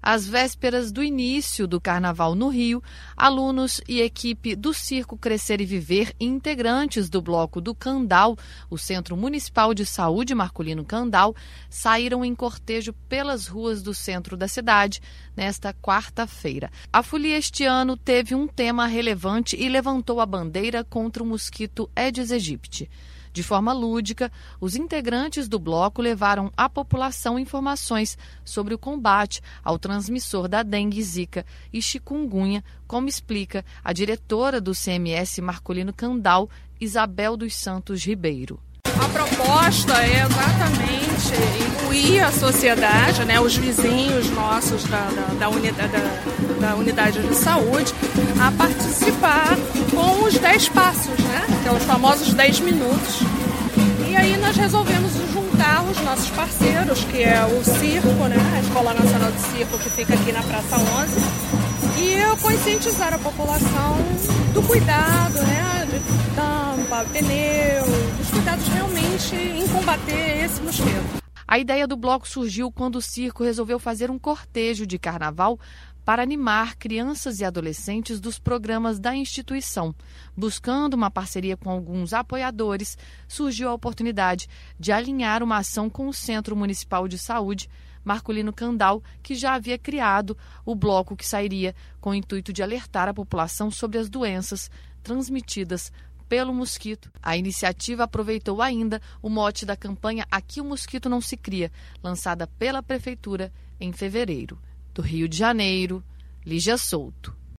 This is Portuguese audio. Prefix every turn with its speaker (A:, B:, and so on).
A: Às vésperas do início do Carnaval no Rio, alunos e equipe do Circo Crescer e Viver e integrantes do bloco do Candal, o Centro Municipal de Saúde Marcolino Candal, saíram em cortejo pelas ruas do centro da cidade nesta quarta-feira. A folia este ano teve um tema relevante e levantou a bandeira contra o mosquito Aedes aegypti. De forma lúdica, os integrantes do bloco levaram à população informações sobre o combate ao transmissor da dengue, zika e chikungunya, como explica a diretora do CMS Marcolino Candal, Isabel dos Santos Ribeiro.
B: A proposta é exatamente incluir a sociedade, os vizinhos nossos da unidade de saúde, a participar com os 10 passos, que são os famosos 10 minutos. E aí nós resolvemos juntar os nossos parceiros, que é o circo, a Escola Nacional de Circo, que fica aqui na Praça 11, e conscientizar a população do cuidado, de tampa, pneu, dos cuidados realmente em combater esse mosquito.
A: A ideia do bloco surgiu quando o circo resolveu fazer um cortejo de carnaval para animar crianças e adolescentes dos programas da instituição. Buscando uma parceria com alguns apoiadores, surgiu a oportunidade de alinhar uma ação com o Centro Municipal de Saúde Marcolino Candal, que já havia criado o bloco que sairia com o intuito de alertar a população sobre as doenças transmitidas pelo mosquito. A iniciativa aproveitou ainda o mote da campanha Aqui o Mosquito Não Se Cria, lançada pela Prefeitura em fevereiro. Do Rio de Janeiro, Lígia Souto.